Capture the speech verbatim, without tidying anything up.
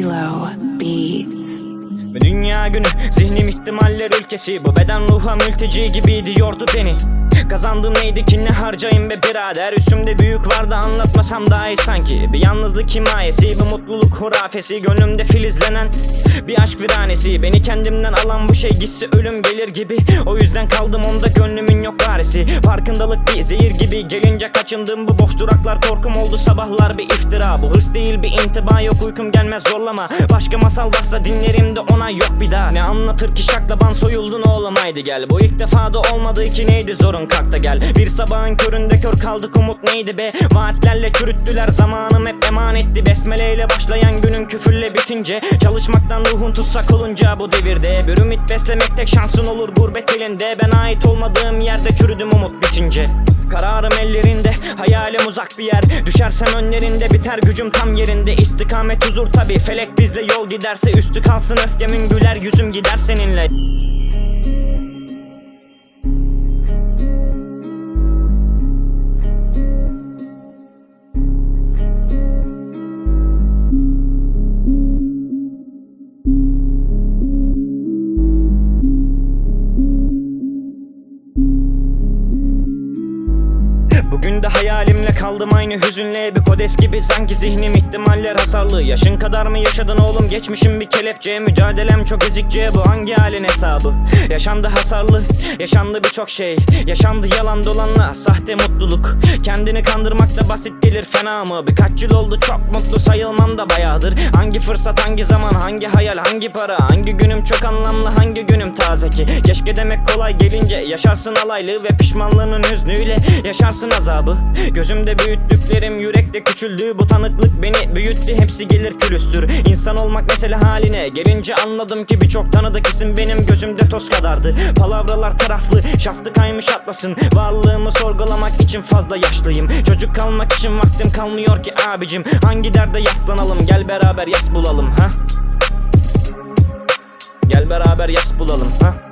Kilo Beats. Ve dünya günü, zihnim ihtimaller ülkesi. Bu beden ruha mülteci gibi diyordu beni. Kazandığım neydi ki, ne harcayayım be birader. Üstümde büyük vardı, anlatmasam daha iyi sanki. Bir yalnızlık himayesi, bir mutluluk hurafesi. Gönlümde filizlenen bir aşk viranesi. Beni kendimden alan bu şey gitse ölüm gelir gibi. O yüzden kaldım onda, gönlümün yok varisi. Farkındalık bir zehir gibi, gelince kaçındığım bu boş duraklar korkum oldu. Sabahlar bir iftira, bu hırs değil bir intiba. Yok uykum gelmez zorlama, başka masal varsa dinlerim de ona yok bir daha. Ne anlatır ki şaklaban soyuldun oğlum, haydi gel. Bu ilk defa da olmadı ki, neydi zorun, kalk da gel. Bir sabahın köründe kör kaldık, umut neydi be. Vaatlerle çürüttüler, zamanım hep emanetti. Besmeleyle başlayan günün küfürle bitince, çalışmaktan ruhun tutsak olunca bu devirde. Bir ümit beslemek tek şansın olur gurbet elinde. Ben ait olmadığım yerde çürüdüm umut bitince. Kararım ellerinde, hayalim uzak bir yer. Düşersem önlerinde, biter gücüm tam yerinde. İstikamet huzur tabi, felek bizle yol giderse. Üstü kalsın öfkemin, güler yüzüm gider seninle. Bugün de hayalimle kaldım aynı hüzünle. Bir kodes gibi sanki zihnim, ihtimaller hasarlı. Yaşın kadar mı yaşadın oğlum, geçmişim bir kelepçe. Mücadelem çok ezikçe, bu hangi halin hesabı. Yaşandı hasarlı, yaşandı birçok şey. Yaşandı yalan dolanla, sahte mutluluk. Kendini kandırmak da basit gelir, fena mı? Birkaç yıl oldu çok mutlu sayılmam da bayağıdır. Hangi fırsat, hangi zaman, hangi hayal, hangi para. Hangi günüm çok anlamlı, hangi günüm taze ki. Keşke demek kolay gelince, yaşarsın alaylı. Ve pişmanlığının hüznüyle yaşarsın azabı. Gözümde büyüttüklerim yürekte küçüldü. Bu tanıklık beni büyüttü, hepsi gelir külüstür. İnsan olmak mesele haline gelince anladım ki, birçok tanıdık isim benim gözümde toz kadardı. Palavralar taraflı, şaftı kaymış atlasın. Varlığımı sorgulamak için fazla yaşlıyım. Çocuk kalmak için vaktim kalmıyor ki abicim. Hangi derde yaslanalım, gel beraber yas bulalım ha. Gel beraber yas bulalım ha.